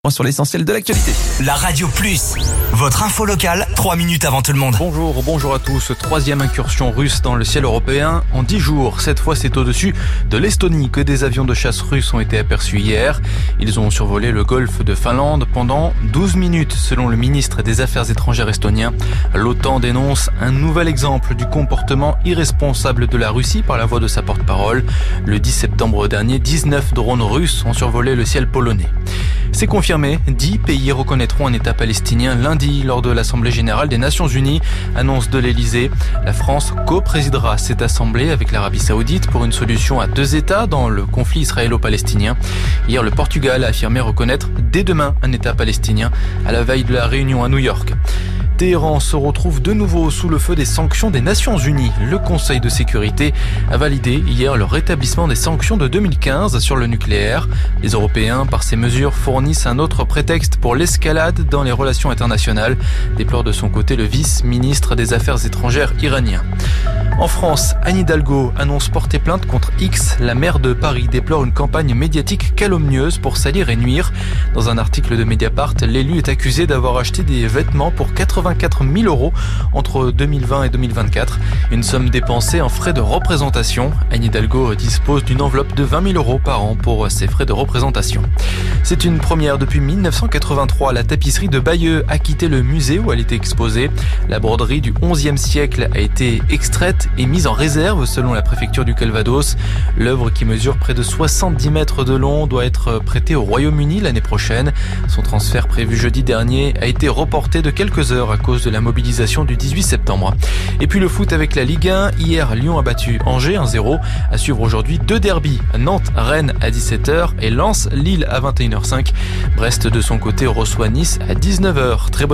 Point sur l'essentiel de l'actualité. La Radio Plus, votre info locale, 3 minutes avant tout le monde. Bonjour à tous. Troisième incursion russe dans le ciel européen en 10 jours. Cette fois, c'est au-dessus de l'Estonie que des avions de chasse russes ont été aperçus hier. Ils ont survolé le golfe de Finlande pendant 12 minutes, selon le ministre des Affaires étrangères estonien. L'OTAN dénonce un nouvel exemple du comportement irresponsable de la Russie par la voix de sa porte-parole. Le 10 septembre dernier, 19 drones russes ont survolé le ciel polonais. C'est confirmé, 10 pays reconnaîtront un État palestinien lundi lors de l'Assemblée générale des Nations Unies, annonce de l'Elysée. La France co-présidera cette assemblée avec l'Arabie Saoudite pour une solution à 2 États dans le conflit israélo-palestinien. Hier, le Portugal a affirmé reconnaître dès demain un État palestinien à la veille de la réunion à New York. Téhéran se retrouve de nouveau sous le feu des sanctions des Nations Unies. Le Conseil de sécurité a validé hier le rétablissement des sanctions de 2015 sur le nucléaire. Les Européens, par ces mesures, fournissent un autre prétexte pour l'escalade dans les relations internationales, déplore de son côté le vice-ministre des Affaires étrangères iranien. En France, Anne Hidalgo annonce porter plainte contre X. La maire de Paris déplore une campagne médiatique calomnieuse pour salir et nuire. Dans un article de Mediapart, l'élu est accusé d'avoir acheté des vêtements pour 84 000 € entre 2020 et 2024. Une somme dépensée en frais de représentation. Anne Hidalgo dispose d'une enveloppe de 20 000 € par an pour ses frais de représentation. C'est une première depuis 1983. La tapisserie de Bayeux a quitté le musée où elle était exposée. La broderie du XIe siècle a été extraite et mise en réserve selon la préfecture du Calvados. L'œuvre, qui mesure près de 70 mètres de long, doit être prêtée au Royaume-Uni l'année prochaine. Son transfert prévu jeudi dernier a été reporté de quelques heures à cause de la mobilisation du 18 septembre. Et puis le foot avec la Ligue 1. Hier, Lyon a battu Angers 1-0. À suivre aujourd'hui 2 derbys. Nantes-Rennes à 17h et Lens-Lille à 21h05. Brest de son côté reçoit Nice à 19h. Très bonne